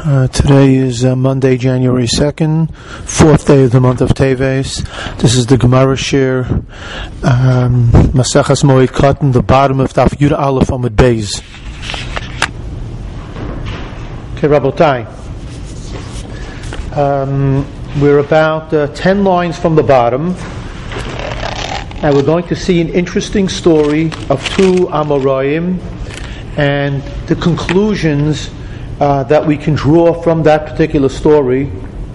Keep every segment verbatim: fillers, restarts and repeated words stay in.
Uh, today is uh, Monday, January second, fourth day of the month of Teves. This is the Gemara Shir, um, Masechas Moed Katan, the bottom of Daf Yud Aleph Amud Beis. Okay, Rabotai. Um, we're about uh, ten lines from the bottom, and we're going to see an interesting story of two Amoraim and the conclusions Uh, that we can draw from that particular story.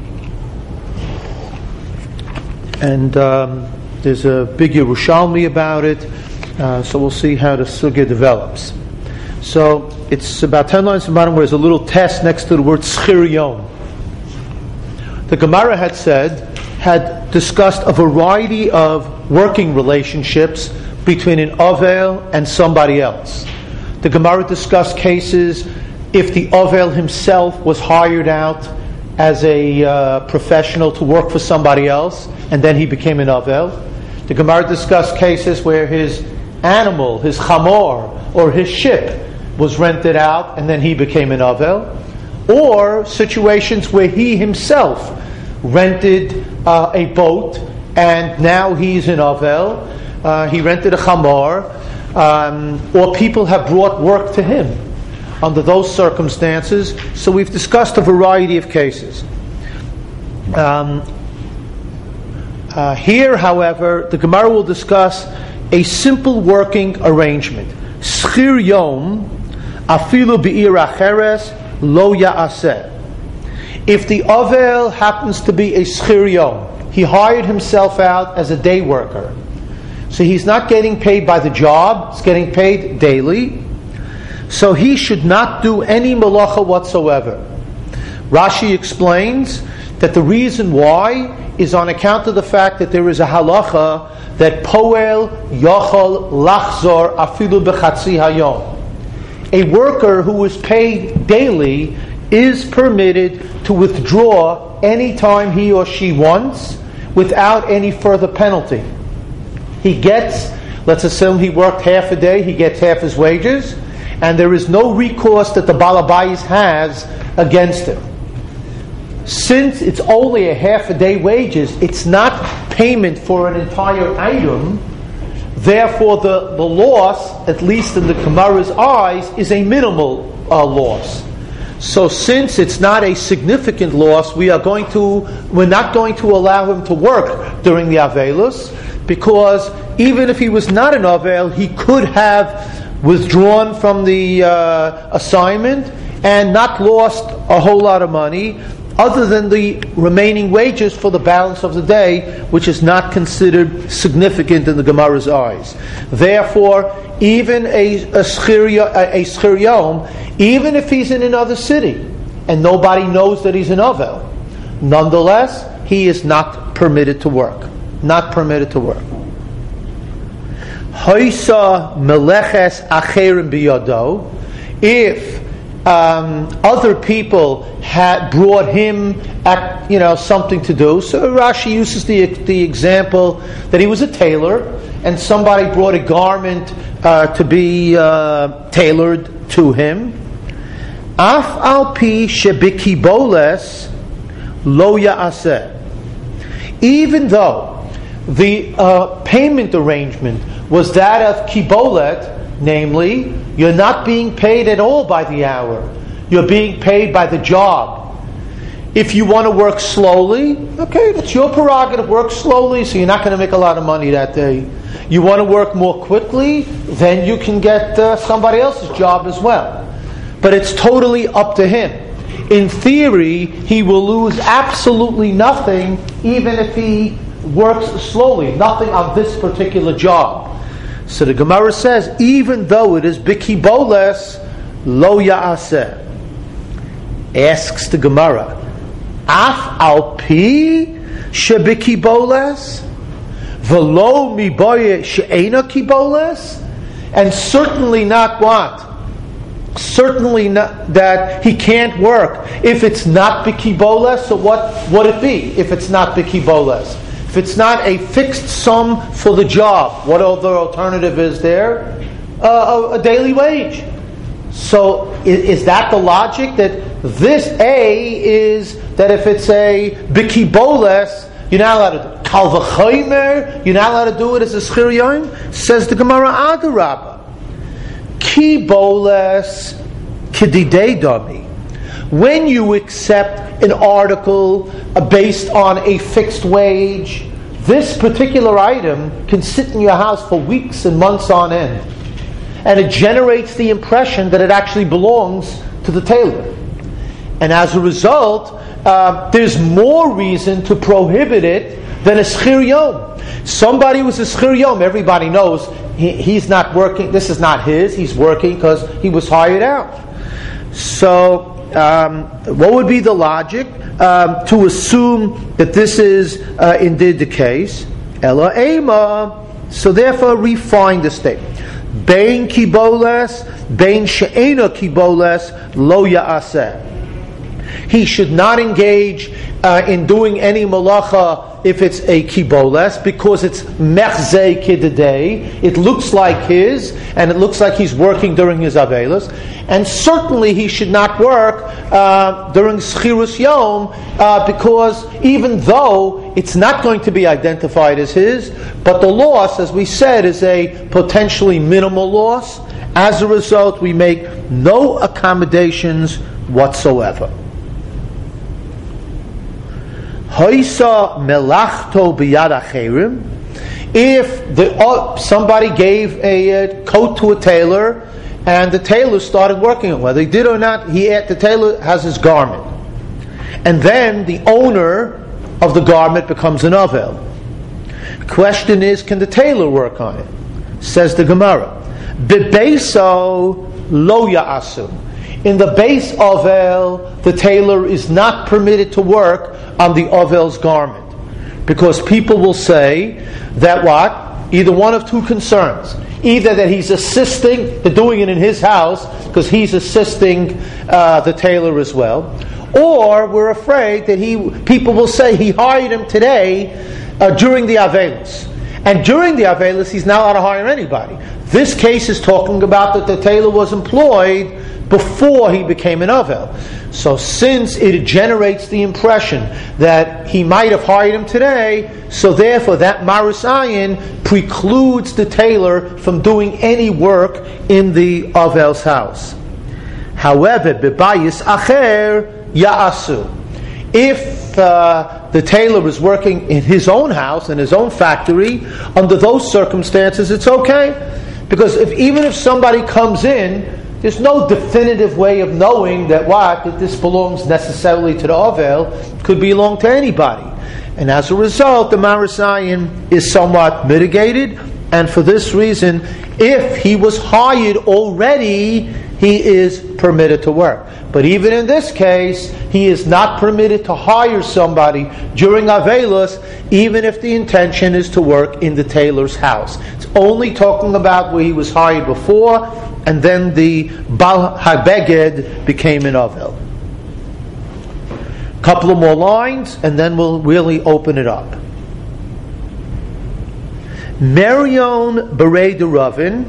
And um, there's a big Yerushalmi about it, uh, so we'll see how the sugya develops. So it's about ten lines from the bottom where there's a little test next to the word schir yom. The Gemara had said, had discussed a variety of working relationships between an Avel and somebody else. The Gemara discussed cases if the Avel himself was hired out as a uh, professional to work for somebody else, and then he became an Avel. The Gemara discussed cases where his animal, his chamor, or his ship was rented out, and then he became an Avel. Or situations where he himself rented uh, a boat, and now he's an Avel. Uh, he rented a chamor, um, or people have brought work to him under those circumstances. So we've discussed a variety of cases. Um, uh, here, however, the Gemara will discuss a simple working arrangement. Schir yom, afilu be'ir acheres, lo ya'aseh. If the Avel happens to be a schir yom, he hired himself out as a day worker. So he's not getting paid by the job, he's getting paid daily. So he should not do any malacha whatsoever. Rashi explains that the reason why is on account of the fact that there is a halacha that poel yochol lachzor afilu bechatzi hayom. A worker who is paid daily is permitted to withdraw any time he or she wants without any further penalty. He gets, let's assume he worked half a day, he gets half his wages, and there is no recourse that the Balabais has against him. Since it's only a half a day wages, it's not payment for an entire item, therefore the, the loss, at least in the Gemara's eyes, is a minimal uh, loss. So since it's not a significant loss, we are going to, we're not going to allow him to work during the Avelus, because even if he was not an Avel, he could have withdrawn from the uh, assignment and not lost a whole lot of money other than the remaining wages for the balance of the day, which is not considered significant in the Gemara's eyes. Therefore, even a, a, schir, a, a schir yom, even if he's in another city and nobody knows that he's an Avel, nonetheless, he is not permitted to work. Not permitted to work. Hoisa meleches acherim biyado. If um, other people had brought him, at, you know, something to do. So Rashi uses the the example that he was a tailor, and somebody brought a garment uh, to be uh, tailored to him. Af al pi shebikiboles lo ya'aseh. Even though the uh, payment arrangement was that of kibolet, namely, you're not being paid at all by the hour. You're being paid by the job. If you want to work slowly, okay, that's your prerogative. Work slowly, so you're not going to make a lot of money that day. You want to work more quickly, then you can get uh, somebody else's job as well. But it's totally up to him. In theory, he will lose absolutely nothing, even if he works slowly. Nothing on this particular job. So the Gemara says, even though it is bikiboles, lo ya'aseh. Asks the Gemara, af al pi shebikiboles, velo miboye she'ena kiboles, and certainly not what? Certainly not that he can't work if it's not bikiboles. So what would it be if it's not bikiboles? If it's not a fixed sum for the job, what other alternative is there? Uh, a, a daily wage. So is, is that the logic, that this A is that if it's a bikiboles, you're not allowed to do it? Kal v'chomer, you're not allowed to do it as a schir yom? Says the Gemara, Adarabba. Kiboles kididei dami. When you accept an article uh, based on a fixed wage, this particular item can sit in your house for weeks and months on end. And it generates the impression that it actually belongs to the tailor. And as a result, uh, there's more reason to prohibit it than a schir yom. Somebody who's a schir yom, everybody knows he, he's not working, this is not his, he's working because he was hired out. So, um, what would be the logic um, to assume that this is uh, indeed the case? Ela ema. So therefore, refine the statement. Bein kiboles, bein she'ena kiboles, lo ya'aseh. He should not engage uh, in doing any malacha if it's a kiboles, because it's mechzei kidadei. It looks like his, and it looks like he's working during his avelos. And certainly he should not work uh, during schirus yom, uh, because even though it's not going to be identified as his, but the loss, as we said, is a potentially minimal loss. As a result, we make no accommodations whatsoever. Hoisa melachto biyad acherim. If the, uh, somebody gave a uh, coat to a tailor, and the tailor started working on it, whether he did or not, he the tailor has his garment, and then the owner of the garment becomes an avel. Question is, can the tailor work on it? Says the Gemara, bebeso lo ya'asu. In the base Ovel, the tailor is not permitted to work on the Ovel's garment. Because people will say that what? Either one of two concerns. Either that he's assisting, they're doing it in his house, because he's assisting uh, the tailor as well. Or we're afraid that he people will say he hired him today uh, during the Avelis. And during the Avelis, he's not allowed to hire anybody. This case is talking about that the tailor was employed before he became an Avel. So since it generates the impression that he might have hired him today, so therefore that Maris Ayin precludes the tailor from doing any work in the Avel's house. However, bebayis acher ya'asu. If uh, the tailor is working in his own house, in his own factory, under those circumstances it's okay. Because if even if somebody comes in, there's no definitive way of knowing that what, that this belongs necessarily to the Ovel, could belong to anybody. And as a result, the Maris Ayin is somewhat mitigated, and for this reason, if he was hired already, he is permitted to work. But even in this case, he is not permitted to hire somebody during Avelos, even if the intention is to work in the tailor's house. It's only talking about where he was hired before, and then the Bal HaBeged became an Avel. Couple of more lines, and then we'll really open it up. Merion Berei de Ravin,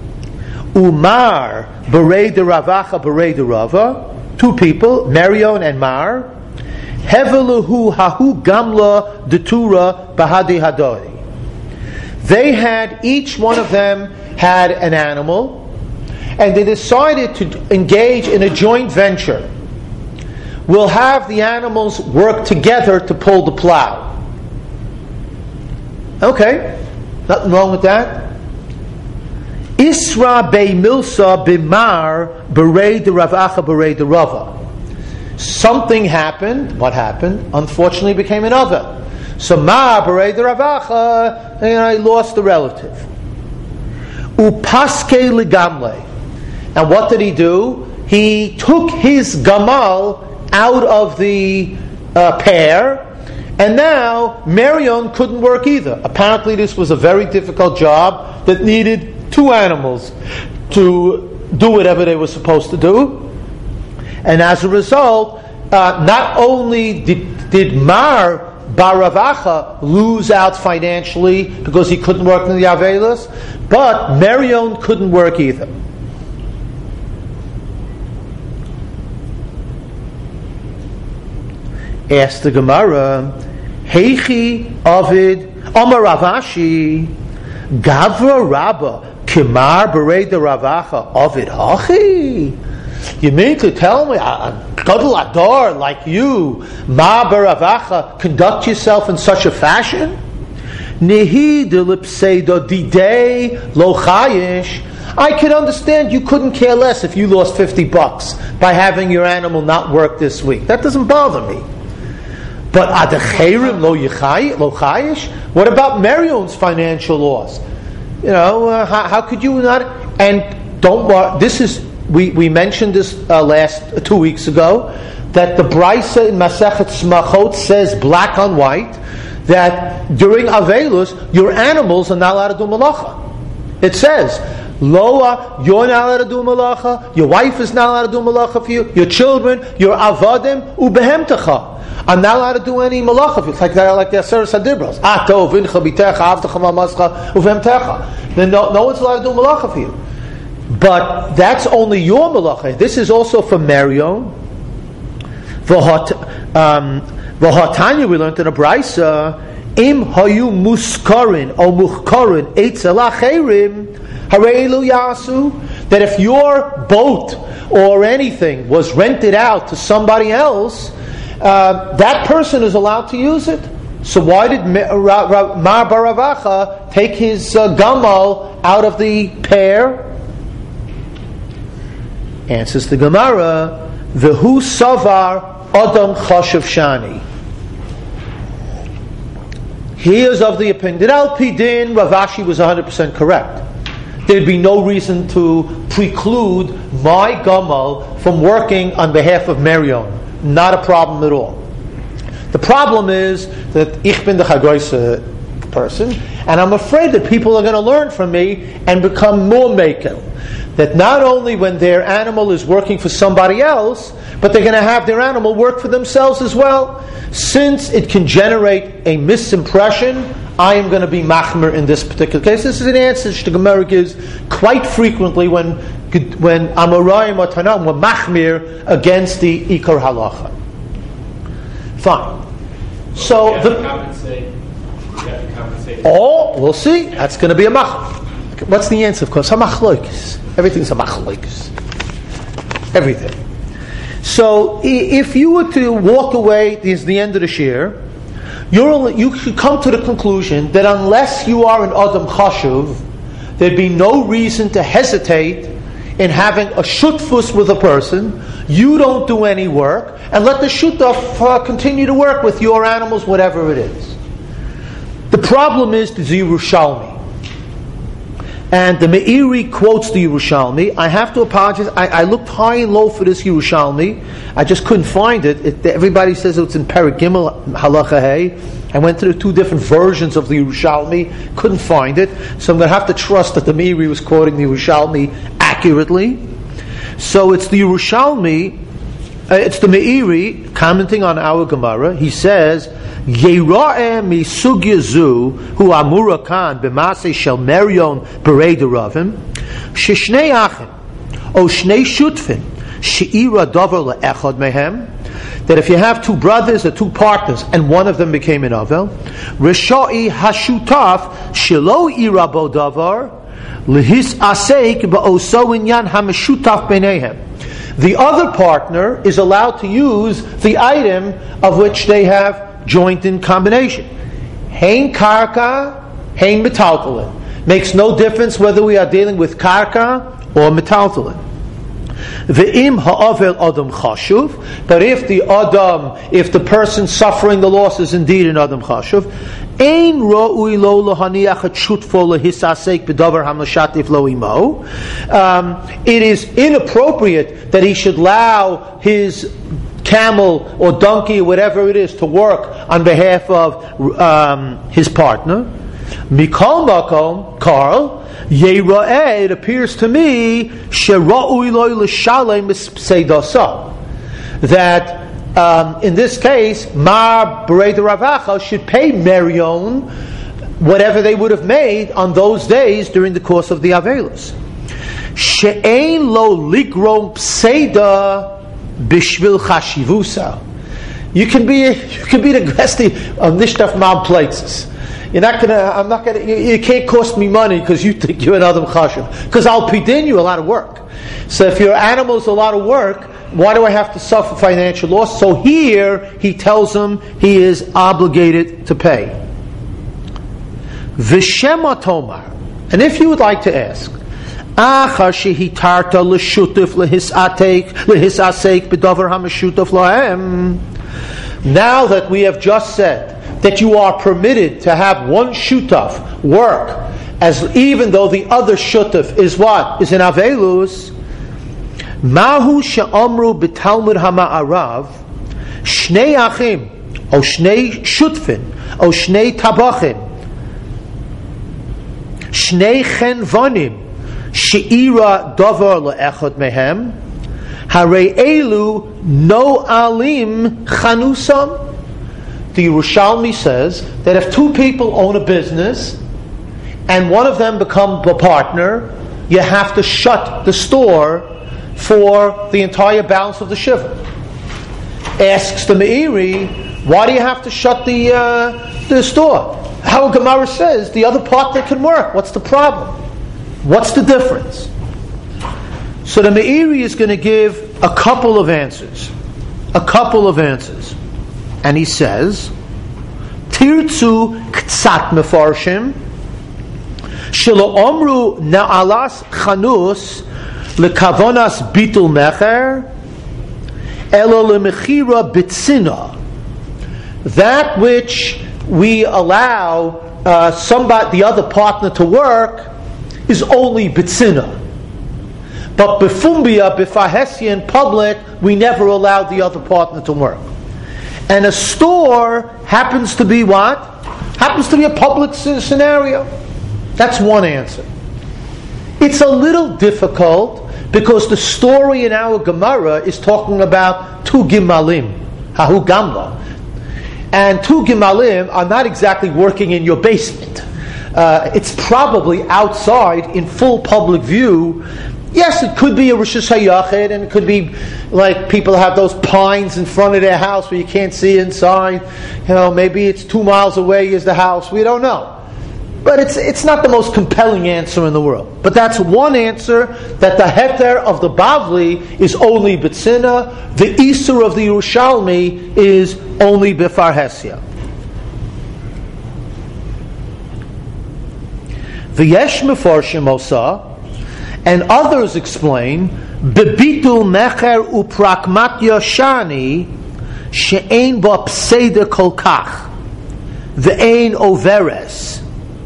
Umar Berei de Ravacha Berei de Rava, two people, Merion and Mar, Heveluhu Hahu Gamla Detura Bahadi Hadoi. They had, each one of them had an animal, and they decided to engage in a joint venture. We'll have the animals work together to pull the plow. Okay, nothing wrong with that. Isra Bei Milsa Bimar Berei de Ravacha Berei de Rava. Something happened. What happened? Unfortunately, became an other. So Mar Berei de Ravacha, you know, he lost the relative. Upaske Ligamle. And what did he do? He took his gamal out of the uh, pair, and now Merion couldn't work either. Apparently, this was a very difficult job that needed two animals to do whatever they were supposed to do. And as a result, uh, not only did, did Mar Bar Ravacha lose out financially because he couldn't work in the Avelos, but Merion couldn't work either. Asked the Gemara, Heichi Ovid Amar Rav Ashi Gavra Rabba Kimar Berei de Ravacha Ovid Hachi. You mean to tell me, a Gadol Adar like you, Ma Baravacha, conduct yourself in such a fashion? Nehi de lipseido didei lo chayish. I can understand you couldn't care less if you lost fifty bucks by having your animal not work this week. That doesn't bother me. But adecherim lo chayish? What about Marion's financial loss? You know, uh, how, how could you not? And don't worry, this is, we, we mentioned this uh, last uh, two weeks ago, that the Brisa in Masechet Smachot says black on white that during Avelus your animals are not allowed to do malacha. It says, Loa, you're not allowed to do malacha, your wife is not allowed to do malacha for you, your children, your avadim, ubehemtecha. I'm not allowed to do any malacha for you. It's like that, like the Aseret Sadibros. Ato, vincha, bitecha, avtecha, mamascha, uvehemtecha. Then no, no one's allowed to do malacha for you. But that's only your malacha. This is also for Marion. V'hatanya, we learned in a Brisa, im hayu muskarin o muchkarin eitzel acherim hareilu yasu, that if your boat or anything was rented out to somebody else, uh, that person is allowed to use it. So why did Mar Baravacha take his uh, gamal out of the pair? Answers the Gemara, V'hu savar adam chashav shani. He is of the opinion that Al Pidin Rav Ashi was one hundred percent correct. There'd be no reason to preclude my gamal from working on behalf of Marion. Not a problem at all. The problem is that ich bin the chagoyse person, and I'm afraid that people are going to learn from me and become more mekel. That not only when their animal is working for somebody else, but they're going to have their animal work for themselves as well. Since it can generate a misimpression, I am going to be machmer in this particular case. This is an answer the Gemara gives quite frequently when when Amoraim or Tanam were machmir against the Ikar Halacha. Fine. So the compensate. compensate. Oh, we'll see. That's going to be a mach. What's the answer? Of course, hamachloikis. Everything's a machloikis. Everything. So if you were to walk away, this is the end of the shir, you're only, you should come to the conclusion that unless you are an Adam Chashuv, there'd be no reason to hesitate in having a shutfus with a person. You don't do any work, and let the shutaf uh, continue to work with your animals, whatever it is. The problem is the Yerushalmi. And the Meiri quotes the Yerushalmi. I have to apologize. I, I looked high and low for this Yerushalmi. I just couldn't find it. it everybody says it's in Perek Gimel Halacha Hey. I went to the two different versions of the Yerushalmi. Couldn't find it. So I'm going to have to trust that the Meiri was quoting the Yerushalmi accurately. So it's the Yerushalmi. Uh, it's the Meiri commenting on our Gemara. He says, Yera'eh misugya zu hu amura kan b'masei shel Marion berei deravim sheshnei achim o shnei shutfin she'ira davar le'echad mehem, that if you have two brothers or two partners and one of them became an avel, Rishai hashutaf shelo ira bo davar lehis aseik ba'oso inyan hameshutaf b'neihem. The other partner is allowed to use the item of which they have joint in combination. Hein karka, hein metaltalin. Makes no difference whether we are dealing with karka or metaltalin. Ve'im ha'avel adam chashuv. But if the adam, if the person suffering the loss is indeed an adam chashuv, ein ro'ui lo lahaniach shutfo lehisasek b'davar hamashatif lo imo. It is inappropriate that he should allow his camel or donkey or whatever it is to work on behalf of um, his partner. Mikol makom, Carl, Yera'eh, it appears to me, Shera'ui loy l'shalem b'seidasa, that um, in this case, Mar Berei Ravacha should pay Marion whatever they would have made on those days during the course of the Avelos. She'ein lo ligrom pseida bishvil chashivusa. You can be you can be the guesty of nishtaf mam places. You're not gonna. I'm not gonna. You, you can't cost me money because you think you're an adam chashuv. Because I'll pidin you a lot of work. So if your animal's a lot of work, why do I have to suffer financial loss? So here he tells him he is obligated to pay. V'shema tomar, and if you would like to ask, achar shehitarta l'shutuf lehisatek lehisasek b'davar hamashutuf lahem. Now that we have just said that you are permitted to have one shutaf work, as even though the other shutaf is what? Is an avelus. Mahu she'amru b'talmud hama'arav shnei achim o shnei shutfin o shnei tabachim shnei chenvanim she'ira davar le'echad mehem harei elu no alim chanusam. The Yerushalmi says that if two people own a business and one of them becomes a partner, you have to shut the store for the entire balance of the shiva. Asks the Meiri, why do you have to shut the uh, the store? How Gemara says the other partner can work. What's the problem? What's the difference? So the Meiri is going to give a couple of answers. A couple of answers. And he says, Tirtzu ktsat mefarshim shelo omru na'alas chanus lekavonas bitul mecher elo lemechira bitzina. That which we allow uh, somebody, the other partner, to work is only bitzina. But befumbia, bifahesi, in public, we never allow the other partner to work. And a store happens to be what? Happens to be a public scenario. That's one answer. It's a little difficult because the story in our Gemara is talking about two gimalim, hahu gamla. And two gimalim are not exactly working in your basement. Uh, it's probably outside in full public view. Yes, it could be a Rosh Hashayachid, and it could be like people have those pines in front of their house where you can't see inside. You know, maybe it's two miles away is the house. We don't know. But it's it's not the most compelling answer in the world. But that's one answer, that the heter of the Bavli is only B'tzina, the Isur of the Yerushalmi is only B'farhesia. V'yesh mefarshim osa, and others explain, bebitul mecher uprakmatya shani she'ein ba pseida kol kach ve'ein overes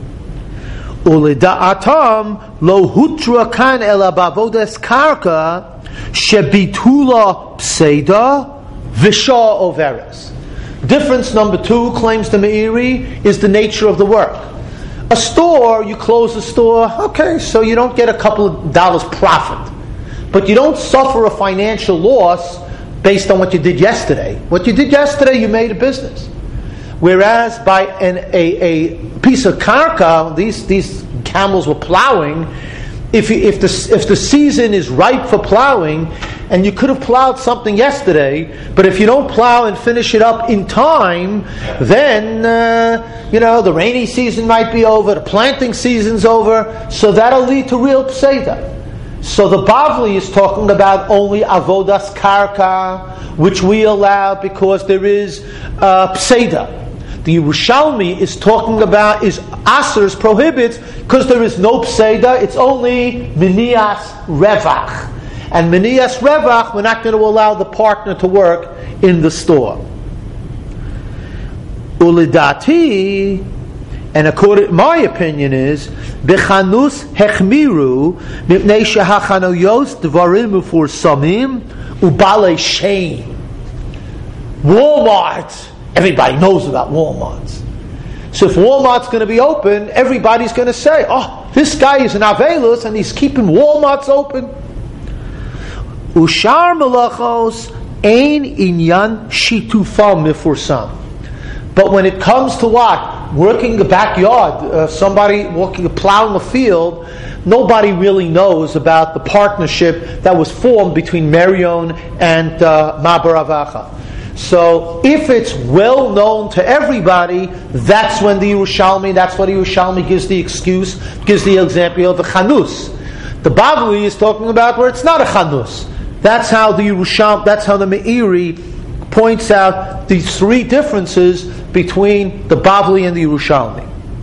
ulida'atam lo hutra kan ela bavodes karka shebitula pseida v'sha overes. Difference number two, claims the Meiri, is the nature of the work. A store, you close the store, okay, so you don't get a couple of dollars profit. But you don't suffer a financial loss based on what you did yesterday. What you did yesterday, you made a business. Whereas by an, a, a piece of karka, these, these camels were plowing, if, you, if, the, if the season is ripe for plowing, and you could have plowed something yesterday, but if you don't plow and finish it up in time, then, uh, you know, the rainy season might be over, the planting season's over, so that'll lead to real pseida. So the Bavli is talking about only avodas karka, which we allow because there is uh, pseida. The Yerushalmi is talking about, is asers, prohibits, because there is no pseida, it's only minias revach. And minias revach, we're not going to allow the partner to work in the store. Ulidati, and according, my opinion is, bechanus hechmiru, mipnei shehachanuyos dvarim uforsamim ubale shein. Walmart, everybody knows about Walmarts. So if Walmart's going to be open, everybody's going to say, oh, this guy is an avelus and he's keeping Walmarts open. Ushar melachos ein inyan shitufam mifursam. But when it comes to what? Working the backyard, uh, somebody walking, plowing a field, nobody really knows about the partnership that was formed between Marion and uh, Mabar Avacha. So if it's well known to everybody, that's when the Yerushalmi, that's what the Yerushalmi gives the excuse, gives the example of the Chanus. The Bavli is talking about where it's not a Chanus. That's how the Yerushalmi, that's how the Meiri points out these three differences between the Bavli and the Yerushalmi.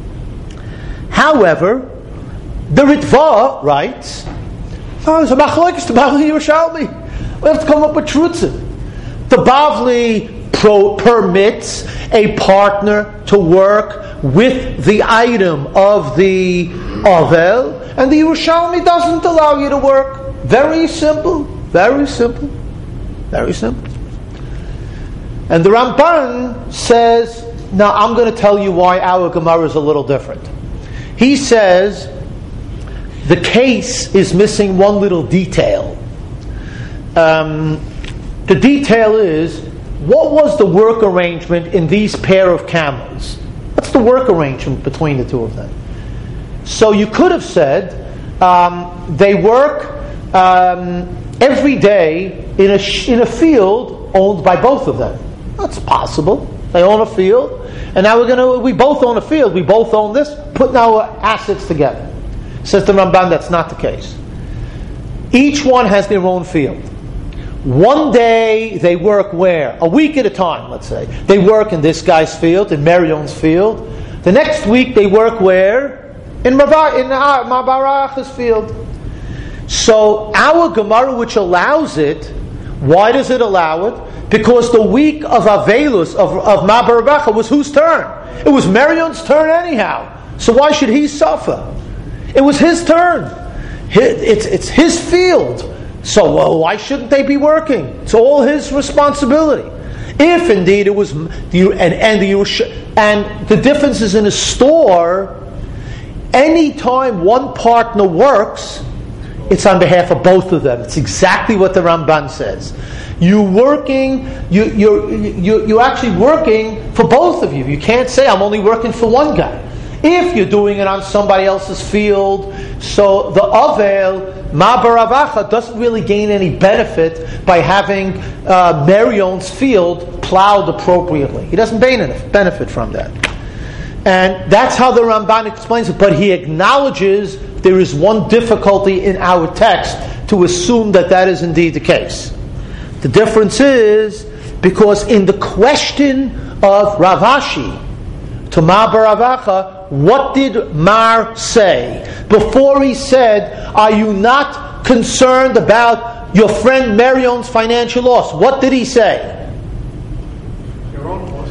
However, the Ritva writes, oh, there's a machlokes, the Bavli and Yerushalmi. We have to come up with trutzim. The Bavli pro- permits a partner to work with the item of the Avel, and the Yerushalmi doesn't allow you to work. Very simple, very simple, very simple. And the Ramban says, now I'm going to tell you why our Gemara is a little different. He says, the case is missing one little detail. Um... The detail is, what was the work arrangement in these pair of camels? What's the work arrangement between the two of them? So you could have said, um, they work um, every day in a sh- in a field owned by both of them. That's possible. They own a field, and now we're going to we both own a field. We both own this. Putting our assets together. Says the Ramban, that's not the case. Each one has their own field. One day they work where? A week at a time, let's say. They work in this guy's field, in Marion's field. The next week they work where? In Mabaracha's field. So our Gemara, which allows it, why does it allow it? Because the week of Avelus, of, of Mabaracha, was whose turn? It was Marion's turn anyhow. So why should he suffer? It was his turn. It's, it's his field. So well, why shouldn't they be working? It's all his responsibility. If indeed it was, and and the and the difference is in a store. Any time one partner works, it's on behalf of both of them. It's exactly what the Ramban says. You working, you you're you you're actually working for both of you. You can't say I'm only working for one guy. If you're doing it on somebody else's field, so the Avel, Ma'baravacha, doesn't really gain any benefit by having uh, Marion's field plowed appropriately. He doesn't gain any benefit from that. And that's how the Ramban explains it. But he acknowledges there is one difficulty in our text to assume that that is indeed the case. The difference is because in the question of Rav Ashi to Ma'baravacha, what did Mar say? Before he said, are you not concerned about your friend Marion's financial loss? What did he say? Your own loss.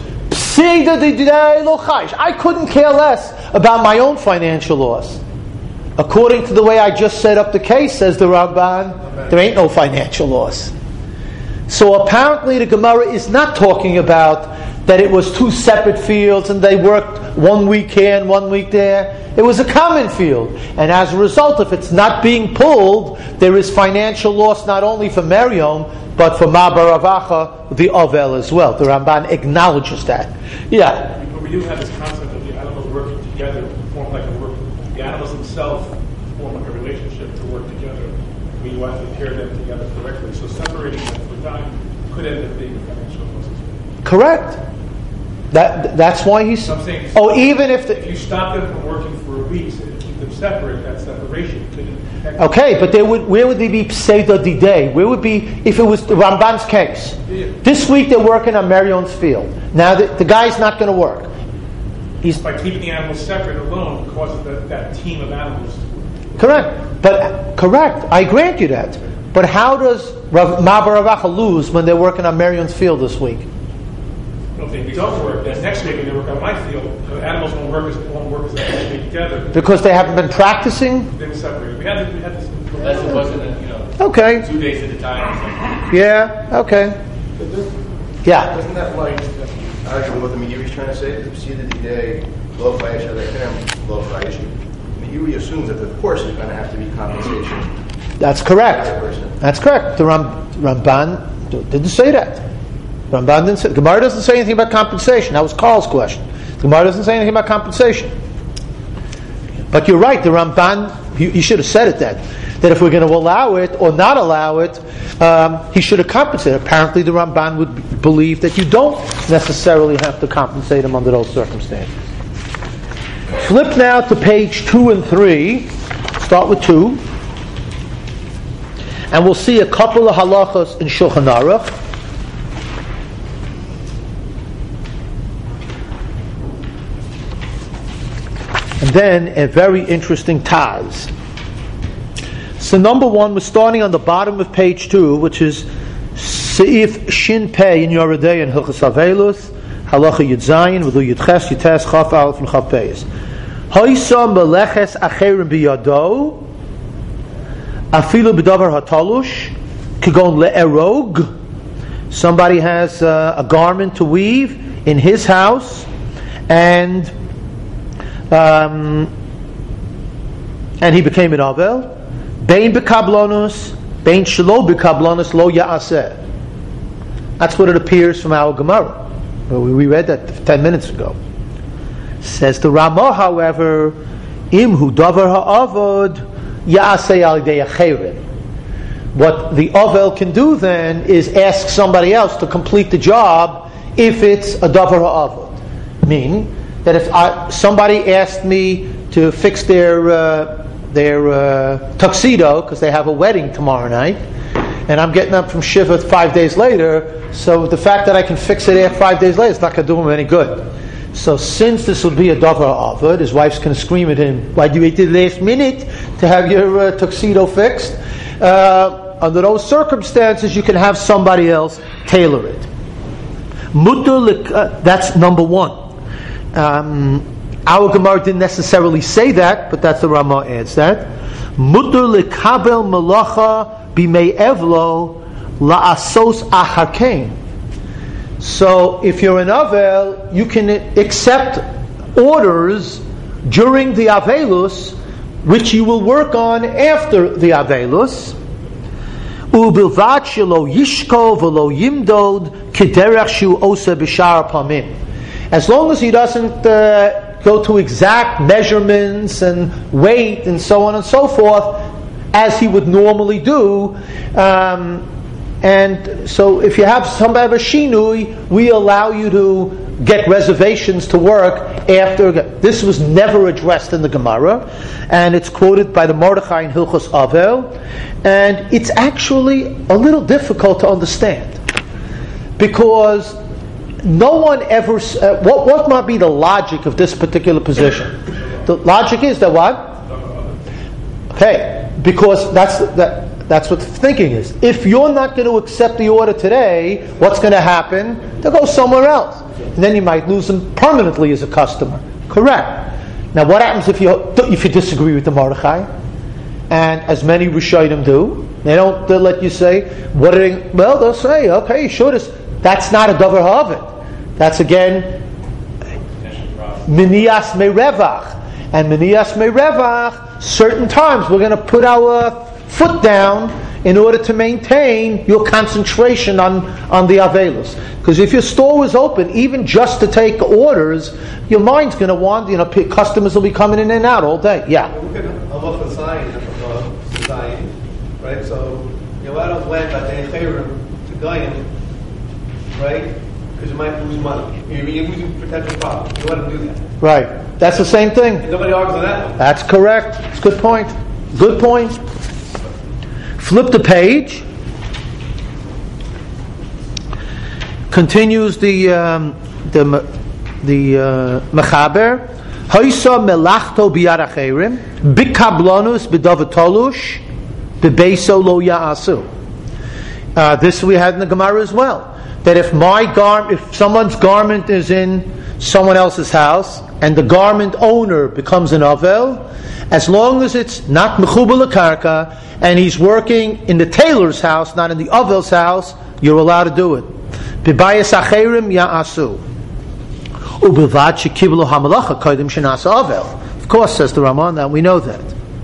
I couldn't care less about my own financial loss. According to the way I just set up the case, says the Ramban, there ain't no financial loss. So apparently the Gemara is not talking about that it was two separate fields and they worked one week here and one week there. It was a common field. And as a result, if it's not being pulled, there is financial loss not only for Miriam, but for Ma'baravacha, the Avel as well. The Ramban acknowledges that. Yeah? But we do have this concept of the animals working together, form like a work. The animals themselves form like a relationship to work together. We have to pair them together correctly. So separating them for time could end up being a financial loss as well. Correct. That that's why he's. So I'm saying, oh, even if the, if you stop them from working for a week and keep them separate, that separation could. Okay, but there would where would they be Seder Didei? Where would be if it was the Ramban's case? Yeah. This week they're working on Marion's field. Now the, the guy's not going to work. He's by keeping the animals separate alone causes that, that team of animals. Correct, but correct. I grant you that. But how does Ma'baravacha lose when they're working on Marion's field this week? If they don't work, then next week when they work on my field, the animals won't work as won't work as they together. Because they haven't been practicing? They were separated. We had, we had this. Unless it wasn't, a, you know, okay. two days at a time or something. Yeah, okay. Yeah. Isn't that like actually what the Meiri is trying to say? You see the day, low fire, low fire issue. Meiri assumes that, of course, there's going to have to be compensation. That's correct. That's correct. The Ram, Ramban didn't say that. Ramban didn't say. Gemara doesn't say anything about compensation. That was Carl's question. Gemara doesn't say anything about compensation. But you're right. The Ramban, you, you should have said it then. that if we're going to allow it or not allow it, um, he should have compensated. Apparently the Ramban would b- believe that you don't necessarily have to compensate him under those circumstances. Flip now to page two and three. Start with two. And we'll see a couple of halachas in Shulchan Aruch. And then a very interesting Taz. So number one, we're starting on the bottom of page two, which is Seif Shin Pei in Yoreh De'ah and Hilchos Avelus, Halacha Yud Zayin, V'lu Yud Ches, Yutes, Chaf Aleph, and Chaf Beis. Hoysa meleches acherim biyado, afilu b'davar hatalush, kigon le'erog. Somebody has uh, a garment to weave in his house, and um, and he became an avel. Bein b'kablonus, bein shelo b'kablonus lo ya'aseh. That's what it appears from our Gemara. We read that ten minutes ago. Says the Ramah, however, imhu davar ha'avod ya'aseh al yedei acherim. What the avel can do then is ask somebody else to complete the job if it's a davar ha'avod. Meaning that if I, somebody asked me to fix their uh, their uh, tuxedo because they have a wedding tomorrow night, and I'm getting up from Shiva five days later, so the fact that I can fix it after five days later, it's not going to do him any good. So since this will be a davar avod, his wife's going to scream at him, why do you wait till the last minute to have your uh, tuxedo fixed? Uh, under those circumstances, you can have somebody else tailor it. Mutter, uh, that's number one. Um, our Gemara didn't necessarily say that, but that's the Ramah adds that. Mutter lekabel malacha b'mei evlo la'asos aharkein. So if you're an avel, you can accept orders during the avelus, which you will work on after the avelus. Ubilvat shelo yishko v'lo yimdod kederach shu osa b'shar pamim. As long as he doesn't uh, go to exact measurements and weight and so on and so forth, as he would normally do. Um, And so if you have some kind of a shinui, we allow you to get reservations to work after. This was never addressed in the Gemara, and it's quoted by the Mordechai in Hilchos Avel, and it's actually a little difficult to understand, because no one ever, uh, what, what might be the logic of this particular position? The logic is that what? Okay, because that's that. That's what the thinking is. If you're not going to accept the order today, what's going to happen? They'll go somewhere else. And then you might lose them permanently as a customer. Correct. Now what happens if you if you disagree with the Mordechai? And as many Rishonim do, they don't they'll let you say, what are they, well, they'll say, okay, you showed us. That's not a davar ha'aved. That's again, minias me'revach. And minias me'revach, certain times we're going to put our foot down in order to maintain your concentration on, on the avelus. Because if your store was open, even just to take orders, your mind's going to want, you know, customers will be coming in and out all day. Yeah. Look at halacha zayin, right? So you're allowed to lend by day chayrim to Goyim, right? Because you might lose money. You're, you're losing potential profit. You let them do that. Right. That's the same thing. And nobody argues on that one. That's correct. It's a good point. Good point. Flip the page. Continues the um, the the uh, mechaber. Hoysa melachto biyad acherim bikablonus b'davatolush b'beiso lo ya'asu. This we had in the Gemara as well. That if my gar- if someone's garment is in someone else's house and the garment owner becomes an avel, as long as it's not mechubal karka and he's working in the tailor's house, not in the avel's house, you're allowed to do it. Bibayas acherim ya'asu. Ubilvad shekiblu hamalacha kodim shenasa avel. Of course, says the Ramon, that we know that.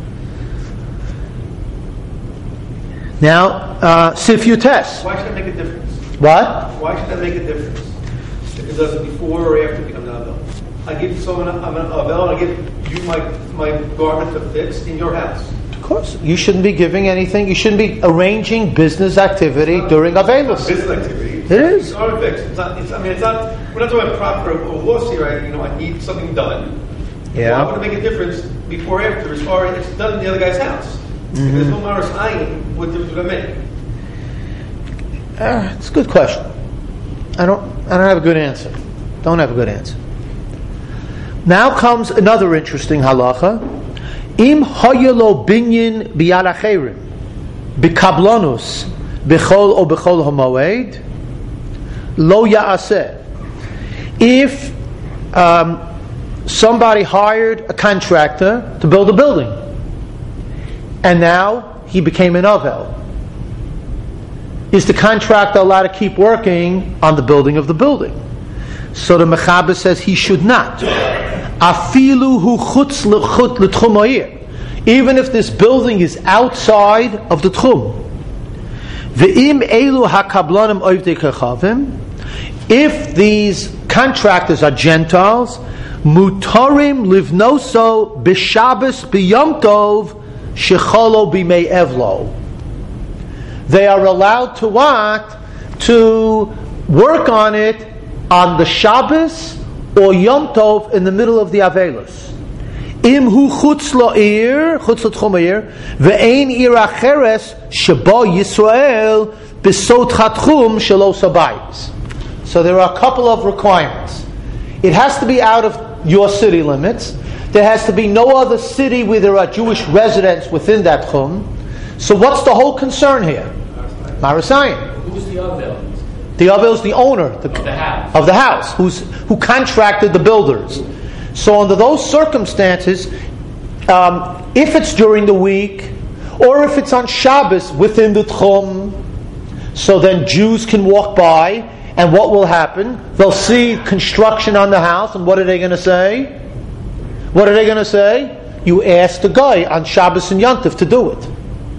Now, uh, sif yutes. Why should that make a difference? What? Why should that make a difference? If it does it before or after becoming an avel. I give someone I'm an avel, and I give you my my garment to fix in your house. course, you shouldn't be giving anything. You shouldn't be arranging business activity during Avelis. Business activity. It is. It's not fixed. It's not. It's, I mean, it's not. We're not talking about proper or loss here. Right? You know, I need something done. Yeah. Well, I want to make a difference before or after, as far as it's done in the other guy's house. Mm-hmm. If there's no maris ayin, what difference would it make? Uh, it's a good question. I don't. I don't have a good answer. Don't have a good answer. Now comes another interesting halacha. Im hayelo binyin biyad acherim b'kablonus b'chol o b'chol hamoed lo ya'aseh. If um, somebody hired a contractor to build a building, and now he became an avel, is the contractor allowed to keep working on the building of the building? So the Mechaber says he should not. Afilu hu chutz l'chut l'tchum ha'ir. Even if this building is outside of the tchum. Ve'im elu hakablanim oivdei kechavim. If these contractors are Gentiles, mutarim livnoso b'Shabbos b'Yom Tov shecholo b'mei evlo. They are allowed to what? To work on it on the Shabbos or Yom Tov in the middle of the Avelos. Im hu chutz la'ir, chutz l'tchum ha'ir, ve'ein ir acheres sheba Yisrael b'sot chatchum shelo sabayis. So there are a couple of requirements. It has to be out of your city limits. There has to be no other city where there are Jewish residents within that chum. So what's the whole concern here? Marasayim. Who's the Avel? The Avel is the owner the, Of the house. of the house, who's who contracted the builders. So under those circumstances, um, if it's during the week, or if it's on Shabbos within the Tchum, so then Jews can walk by, and what will happen? They'll see construction on the house, and what are they going to say? What are they going to say? You asked the guy on Shabbos and Yontif to do it.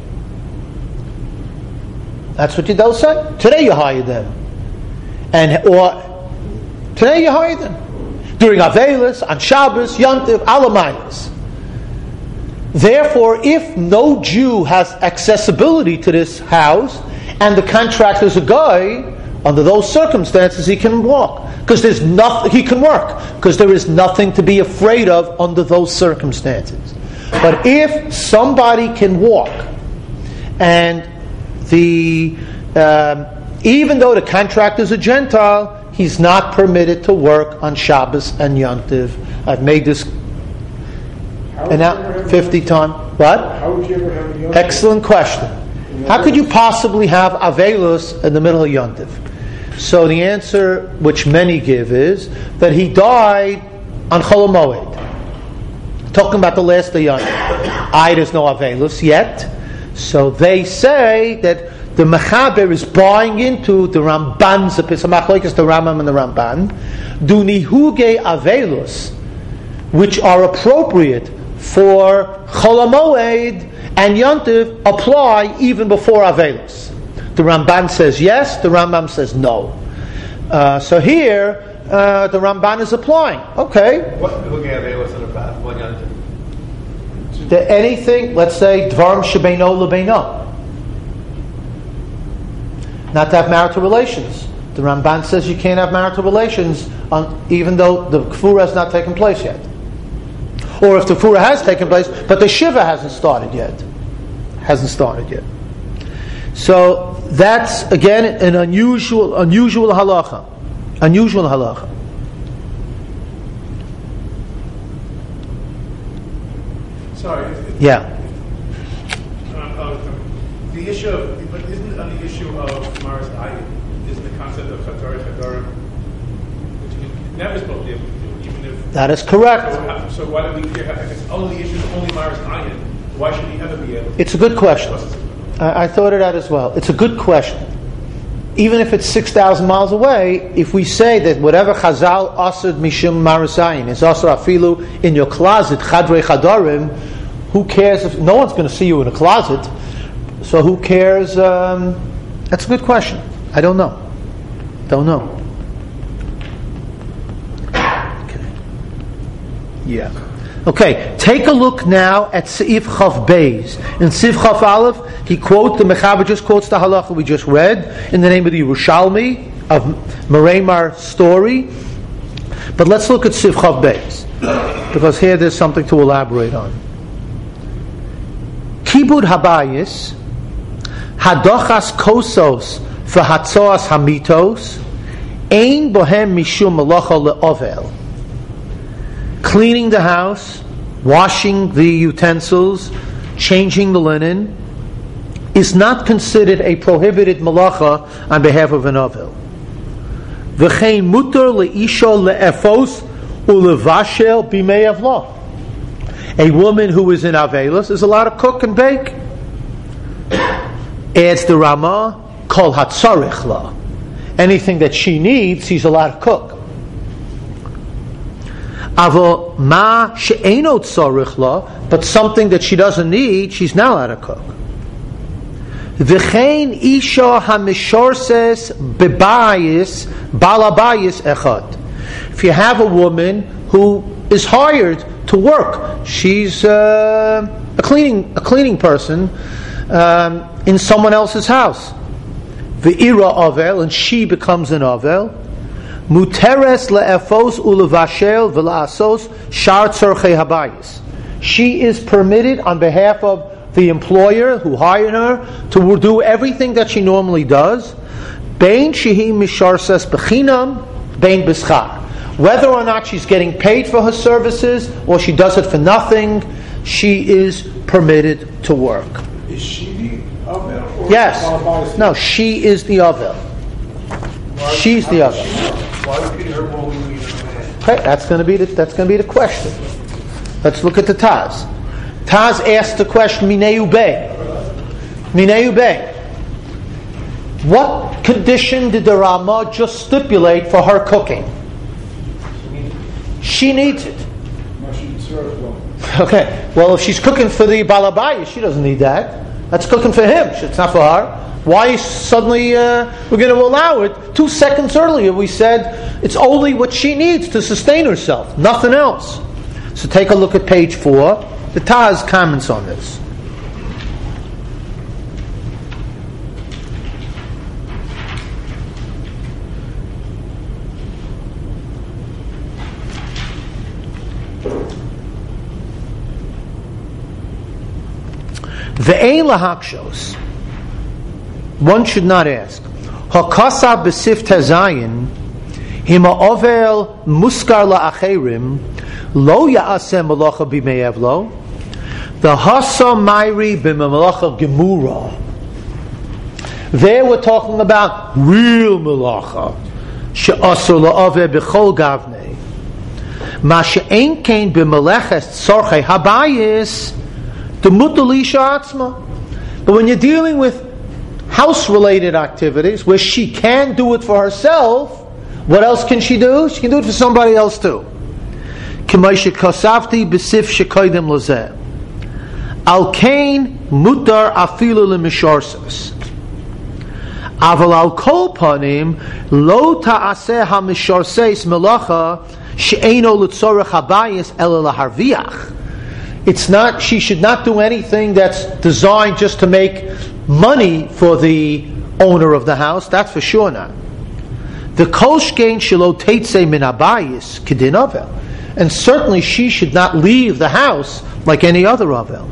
That's what they'll say. Today you hired them. And or today you hired them. During Avelis, on Shabbos, Yontif, Alamayas. Therefore, if no Jew has accessibility to this house, and the contractor's a guy, under those circumstances he can walk. Because there's nothing, he can work. Because there is nothing to be afraid of under those circumstances. But if somebody can walk, and the um, even though the contractor is a Gentile, he's not permitted to work on Shabbos and Yontiv. I've made this and now fifty times. What? How would you ever have a Yontif? Excellent question. How could you possibly have Avelus in the middle of Yontiv? So the answer, which many give, is that he died on Chol Hamoed. Talking about the last of Yontiv. I, there's no Avelus yet. So they say that the Mechaber is buying into the Ramban's epistle, machlokes the Rambam and the Ramban, do nihuge Avelus, which are appropriate for Chol Hamoed and Yontiv, apply even before Avelus. The Ramban says yes, the Rambam says no. Uh, so here, uh, the Ramban is applying. Okay. What nihuge Avelos on the path? One Yontif. The, anything, let's say, Dvarim Shebeino Lebeino. Not to have marital relations. The Ramban says you can't have marital relations on, even though the Kfura has not taken place yet. Or if the Kfura has taken place, but the Shiva hasn't started yet. Hasn't started yet. So that's, again, an unusual, unusual halacha. Unusual halacha. Sorry. If, if, Yeah. Uh, uh, the issue of, but isn't on the issue of Maris Ayin, isn't the concept of Chatari Chadarim, which you never supposed to be able to do, even if. That is correct. So, so why do we care? If it's only the issue is only Maris Ayin, why should he ever be able to? It's a good question. I, I thought of that as well. It's a good question. Even if it's six thousand miles away, if we say that whatever Chazal asad mishum marasayin is asad afilu in your closet, chadrei chadarim, who cares if no one's going to see you in a closet? So who cares? Um, that's a good question. I don't know. Don't know. Okay. Yeah. Okay, take a look now at Seif Chav Beis. In Seif Chav Aleph, he quotes, the Mechaber just quotes the halacha we just read in the name of the Yerushalmi of Mereimar's story. But let's look at Seif Chav Beis, because here there's something to elaborate on. Kibud Habayis, Hadochas Kosos V'Hatzoas Hamitos, Ein Bohem Mishum Malacha Le'ovel. Cleaning the house, washing the utensils, changing the linen is not considered a prohibited malacha on behalf of an ovel. V'chein mutar le'isha le'efos u'levashel b'mei avla. A woman who is in avelos is allowed to cook and bake. Adds the Rama, kol hatzarich la. Anything that she needs, she's allowed to cook. Avo ma she'eno tzarich la, but something that she doesn't need, she's not allowed to cook. V'chein isha hamishorses bebayis balabayis echad. If you have a woman who is hired to work, she's uh, a cleaning a cleaning person um, in someone else's house. V'ira avel, and she becomes an avel. Muteres le'efos ulevashel v'la'asos shar tzorchei habayis. She is permitted on behalf of the employer who hired her to do everything that she normally does. Bein shehi misharses bechinam, bein b'schar. Whether or not she's getting paid for her services or she does it for nothing, she is permitted to work. Is she the Avel? Or Yes. the No, she is the Avel. She's the Avel. Why would Peter her more when we man? Okay, that's going to be the, that's going to be the question. Let's look at the Taz. Taz asked the question, Mineu Bey. Mineu Bey. What condition did the Rama just stipulate for her cooking? She needs it. Okay, well, if she's cooking for the Balabaya, she doesn't need that. That's cooking for him. It's not for her. Why suddenly uh, we're going to allow it? Two seconds earlier we said it's only what she needs to sustain herself, nothing else. So take a look at page four. The Taz comments on this. Ve'ein lahakshos. One should not ask. Hakasa b'sif tezayin hima ovel muskar la'acherim lo ya'aseh malacha b'mei evlo the hasa mayri b'malacha gemura. There we're talking about real malacha she'asur la'aveh b'chol gavnei ma she'ein kein b'maleches tzorchei habayis the mutalisha atzma. But when you're dealing with house-related activities where she can do it for herself, what else can she do? She can do it for somebody else too. K'may shekasavti b'sif shekoydem lozeh. Al kain mutar afilu lemisharsas. Aval al kol panim lo ta'aseh hamisharses melacha she'eino l'tzorech habayis ela laharviach. It's not, she should not do anything that's designed just to make money for the owner of the house. That's for sure not. The kolshkein shelo teitze min habayis kedin avel. And certainly she should not leave the house like any other avel.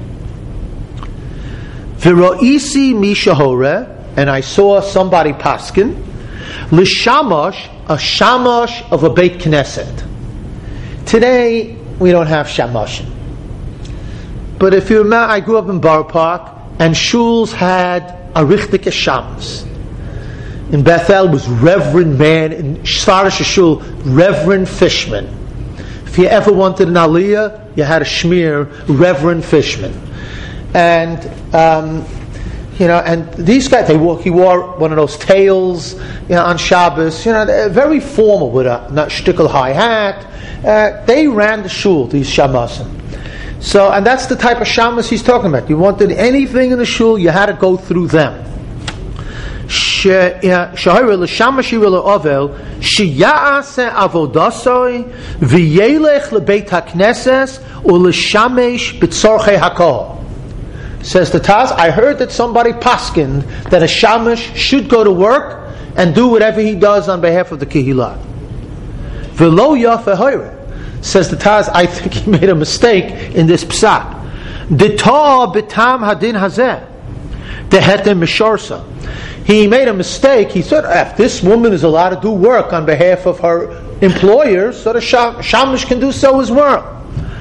V'ro'isi mishahore, and I saw somebody paskin, l'shamash, a shamash of a Beit Knesset. Today, we don't have shamashim. But if you remember, I grew up in Borough Park, and shuls had a richtike shams. In Bethel was Reverend Man, in Svarish Shul, Reverend Fishman. If you ever wanted an aliyah, you had a shmir, Reverend Fishman. And, um, you know, and these guys, they wore, he wore one of those tails, you know, on Shabbos, you know, they're very formal with a not shtickle high hat. Uh, they ran the shul, these shamasim. So, and that's the type of shamas he's talking about. You wanted anything in the shul, you had to go through them. shahira l'shamash yira le'ovel sheya'ase avodasoi v'yelech lebeit hakneses u'l'shamesh b'tzorchei hakol. Says the Taz, I heard that somebody paskined that a shamash should go to work and do whatever he does on behalf of the kehillah. V'lo yafe hoire. Says the Taz, I think he made a mistake in this psak. D'ta b'tam hadin hazeh dehetem misharsa. He made a mistake. He said, if this woman is allowed to do work on behalf of her employer, so the shamash can do so as well.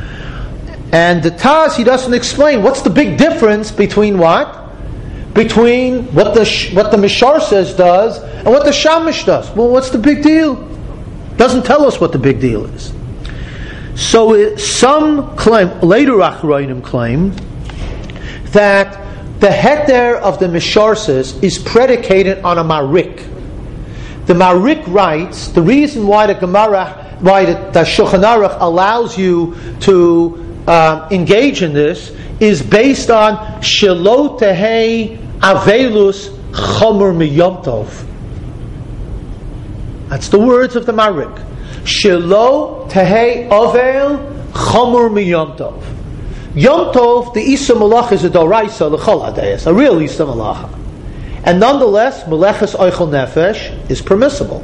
And the Taz, he doesn't explain what's the big difference between what? Between what the what the Mishar says does and what the Shamash does. Well, what's the big deal? Doesn't tell us what the big deal is. So it, some claim, later Achronim claim, that the heter of the Mishar says is predicated on a Marik. The Marik writes, the reason why the Gemara, why the, the Shulchan Aruch allows you to Um, engage in this is based on Shelo Tehei Avelus Chomer Miyom Tov. That's the words of the Marik. Shelo Tehei Avel Chomer Miyom Tov. Yom Tov, the Isa Malach is a Doraisa L'chol Adayas, a real Isa Malacha, and nonetheless Meleches Oichel Nefesh is permissible.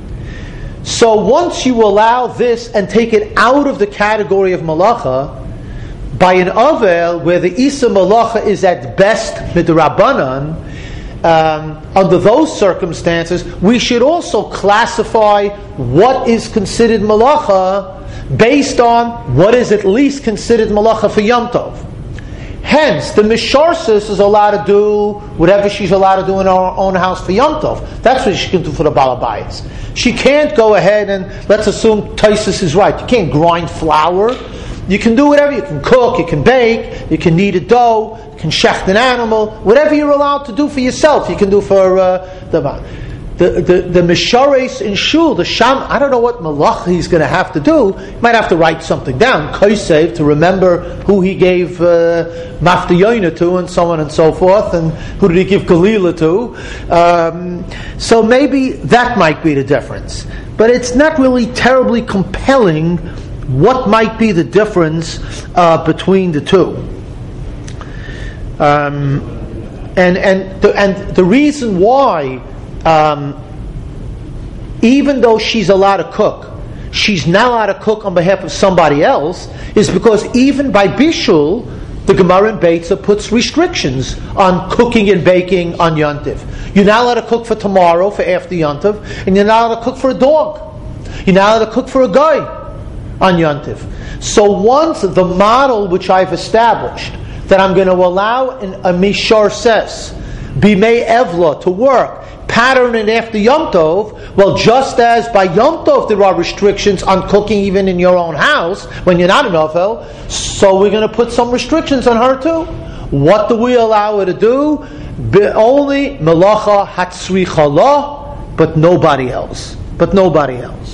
So once you allow this and take it out of the category of Malacha, by an Avel, where the Isa Malacha is at best midrabanan, um, under those circumstances, we should also classify what is considered Malacha based on what is at least considered Malacha for Yom Tov. Hence, the Misharsis is allowed to do whatever she's allowed to do in her own house for Yom Tov. That's what she can do for the Balabayas. She can't go ahead and, let's assume Taisus is right, you can't grind flour. You can do whatever. You can cook, you can bake, you can knead a dough, you can shecht an animal, whatever you're allowed to do for yourself, you can do for uh, the the the, the Mishares in Shul, the Sham. I don't know what malach he's going to have to do. He might have to write something down, Kosev, to remember who he gave uh, Maftayoina to, and so on and so forth, and who did he give Galila to. Um, so maybe that might be the difference. But it's not really terribly compelling what might be the difference uh, between the two. Um, and and the, and the reason why, um, even though she's allowed to cook, she's not allowed to cook on behalf of somebody else, is because even by Bishul, the Gemara in Beitza puts restrictions on cooking and baking on Yontif. You're not allowed to cook for tomorrow, for after Yontif, and you're not allowed to cook for a dog. You're not allowed to cook for a guy on Yontif. So once the model which I've established, that I'm going to allow in a Mishar Ses, Bimei Evla, to work, pattern it after Yom Tov, well, just as by Yom Tov there are restrictions on cooking even in your own house, when you're not an Ovel, so we're going to put some restrictions on her too. What do we allow her to do? Be only Melacha Hatzricha La, but nobody else. But nobody else.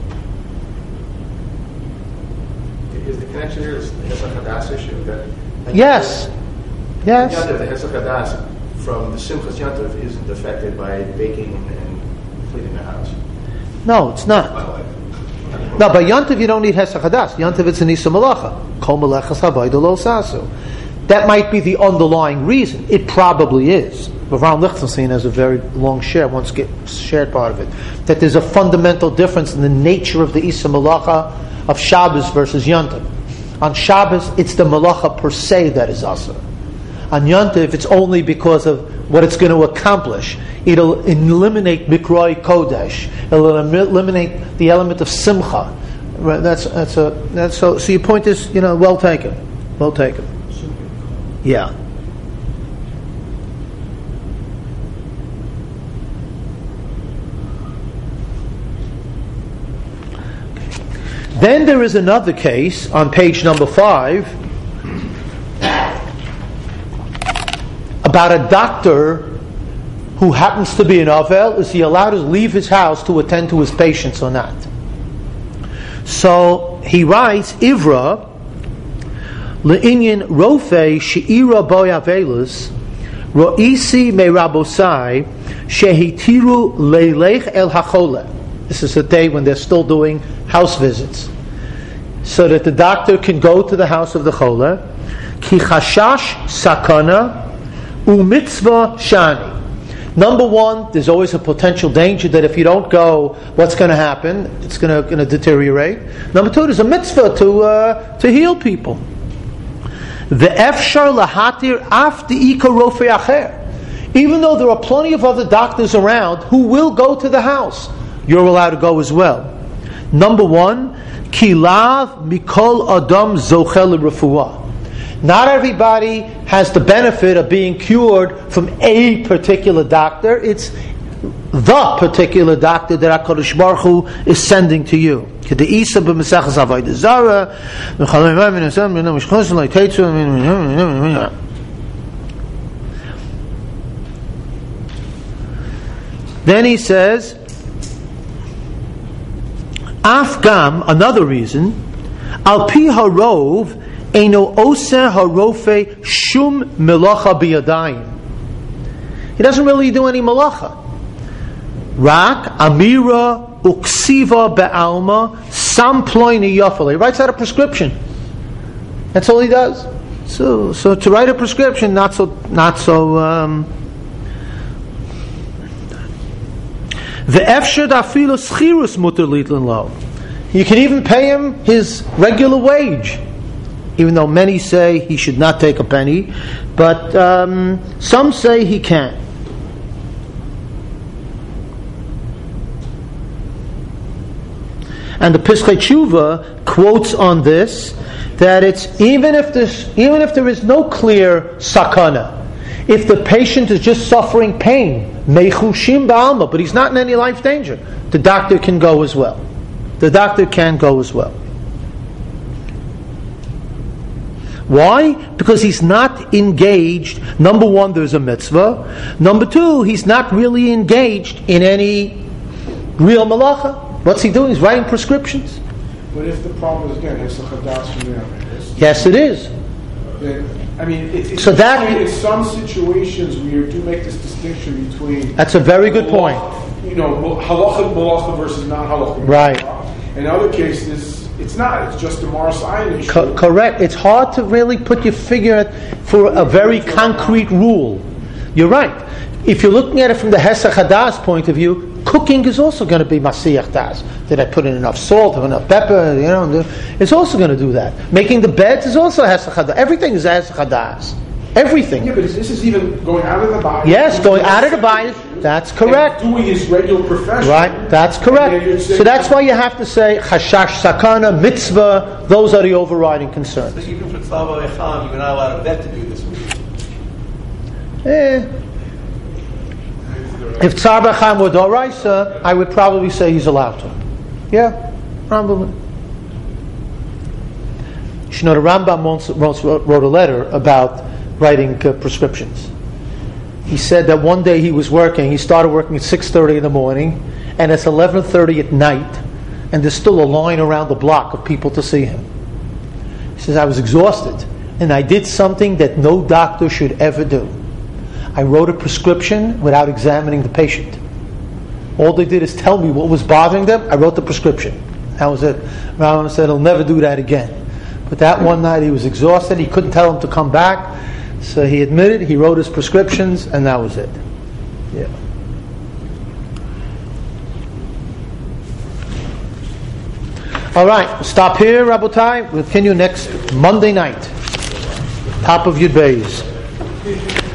Connection here is the Hesach Hadas issue. That yes. Yes. Yantiv, the Hesach Hadas from the Simchas Yantiv isn't affected by baking and cleaning the house. No, it's not. No, by Yantiv you don't need Hesach Hadas. Yantiv it's an Isa Malacha. Kol Melechas Havayda Lo Sasu. That might be the underlying reason. It probably is. Ravram Lichtenstein has a very long share, once get shared part of it, that there's a fundamental difference in the nature of the Isa Malacha of Shabbos versus Yantiv. On Shabbos, it's the malacha per se that is asur. On Yontif, it's only because of what it's going to accomplish. It'll eliminate mikroi kodesh. It'll eliminate the element of simcha. Right? That's that's a that's so. So your point is, you know, well taken, well taken. Yeah. Then there is another case on page number five about a doctor who happens to be an Avel. Is he allowed to leave his house to attend to his patients or not? So he writes, Ivra le'inyan rofe she'ira boy avelus ro'isi me rabosai Shehitiru leilech el hachole. This is the day when they're still doing house visits, so that the doctor can go to the house of the chole. Ki chashash sakana umitzvah shani. Number one, there's always a potential danger that if you don't go, what's going to happen? It's going to, going to deteriorate. Number two, there's a mitzvah to uh, to heal people. The efshar lahatir af de'ika rofei acher. Even though there are plenty of other doctors around who will go to the house, you're allowed to go as well. Number one, kilav mikol adam zochel refuah. Not everybody has the benefit of being cured from a particular doctor. It's the particular doctor that HaKadosh Baruch Hu is sending to you. Then he says, Afgam, another reason, Al pi harov Eino oseh harofe shum melacha biyadayim. He doesn't really do any malacha. Rak amira uksiva be'alma sam ploini yafale. He writes out a prescription. That's all he does. So, so to write a prescription, not so, not so. Um, the efshad afilu schirus muter litlan lo. You can even pay him his regular wage, even though many say he should not take a penny, but um, some say he can. And the Pischei Tshuva quotes on this that it's even if this, even if there is no clear sakana, if the patient is just suffering pain, mechushim ba'alma, but he's not in any life danger, the doctor can go as well. The doctor can go as well. Why? Because he's not engaged. Number one, there's a mitzvah. Number two, he's not really engaged in any real malacha. What's he doing? He's writing prescriptions. But if the problem is, again, it's a chadas from there. Yes, it is. Then, I mean, it's, it's So that- in some situations where you do make this distinction between. That's a very good point. You know, halacha malacha versus non-halacha. Right. In other cases, it's not. It's just a Morris Iron issue. Co- correct. It's hard to really put your figure for a very concrete rule. You're right. If you're looking at it from the Hesach Hadas point of view, cooking is also going to be Masiyach Das. Did I put in enough salt, enough pepper? You know, it's also going to do that. Making the beds is also Hesach Hadas. Everything is Hesach Hadas. Everything. Yeah, but this is even going out of the body. Yes, going out of the body. That's correct. Doing his regular profession. Right, that's correct. So that's why you have to say Chashash Sakana, Mitzvah, those are the overriding concerns. So even for Tzava Echam, you're not allowed a vet to do this with you. Eh. If Tzar B'cham were Doraisa, I would probably say he's allowed to. Yeah, probably. You know, the Rambam once, once wrote a letter about writing uh, prescriptions. He said that one day he was working, he started working at six thirty in the morning, and it's eleven thirty at night, and there's still a line around the block of people to see him. He says, I was exhausted, and I did something that no doctor should ever do. I wrote a prescription without examining the patient. All they did is tell me what was bothering them. I wrote the prescription. That was it. Rambam said, he'll never do that again. But that one night he was exhausted. He couldn't tell him to come back. So he admitted, he wrote his prescriptions, and that was it. Yeah. All right, stop here, Rabotai. We'll continue next Monday night. Top of Yud Beis.